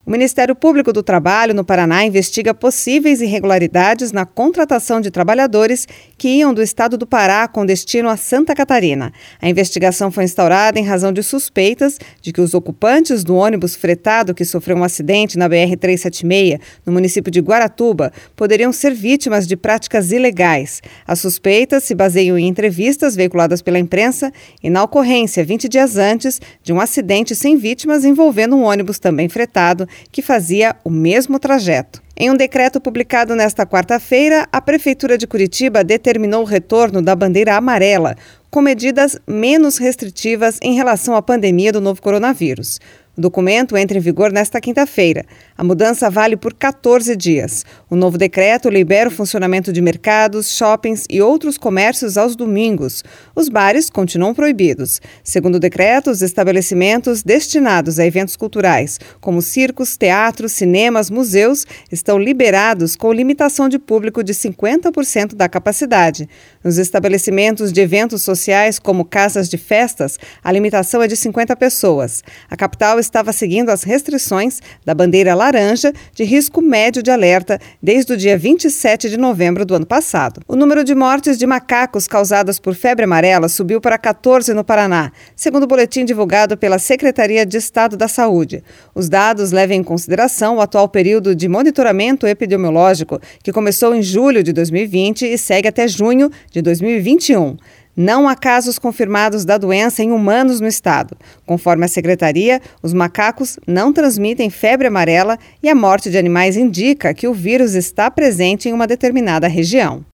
O Ministério Público do Trabalho no Paraná investiga possíveis irregularidades na contratação de trabalhadores que iam do estado do Pará com destino a Santa Catarina. A investigação foi instaurada em razão de suspeitas de que os ocupantes do ônibus fretado que sofreu um acidente na BR-376, no município de Guaratuba, poderiam ser vítimas de práticas ilegais. As suspeitas se baseiam em entrevistas veiculadas pela imprensa e na ocorrência, 20 dias antes, de um acidente sem vítimas envolvendo um ônibus também fretado que fazia o mesmo trajeto. Em um decreto publicado nesta quarta-feira, a Prefeitura de Curitiba determinou o retorno da bandeira amarela, com medidas menos restritivas em relação à pandemia do novo coronavírus. O documento entra em vigor nesta quinta-feira. A mudança vale por 14 dias. O novo decreto libera o funcionamento de mercados, shoppings e outros comércios aos domingos. Os bares continuam proibidos. Segundo o decreto, os estabelecimentos destinados a eventos culturais, como circos, teatros, cinemas, museus, estão liberados com limitação de público de 50% da capacidade. Nos estabelecimentos de eventos sociais, como casas de festas, a limitação é de 50 pessoas. A capital estava seguindo as restrições da bandeira laranja de risco médio de alerta desde o dia 27 de novembro do ano passado. O número de mortes de macacos causadas por febre amarela subiu para 14 no Paraná, segundo o boletim divulgado pela Secretaria de Estado da Saúde. Os dados levam em consideração o atual período de monitoramento epidemiológico, que começou em julho de 2020 e segue até junho de 2021. Não há casos confirmados da doença em humanos no estado. Conforme a secretaria, os macacos não transmitem febre amarela e a morte de animais indica que o vírus está presente em uma determinada região.